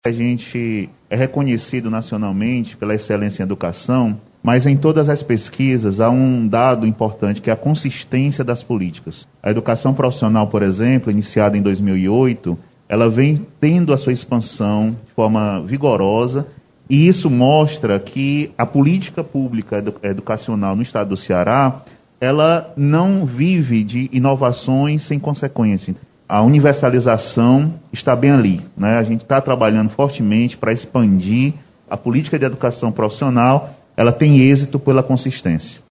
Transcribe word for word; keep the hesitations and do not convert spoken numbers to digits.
A gente é reconhecido nacionalmente pela excelência em educação, mas em todas as pesquisas há um dado importante, que é a consistência das políticas. A educação profissional, por exemplo, iniciada em dois mil e oito, ela vem tendo a sua expansão de forma vigorosa, e isso mostra que a política pública edu- educacional no estado do Ceará, ela não vive de inovações sem consequência. A universalização está bem ali, né? A gente está trabalhando fortemente para expandir a política de educação profissional. Ela tem êxito pela consistência.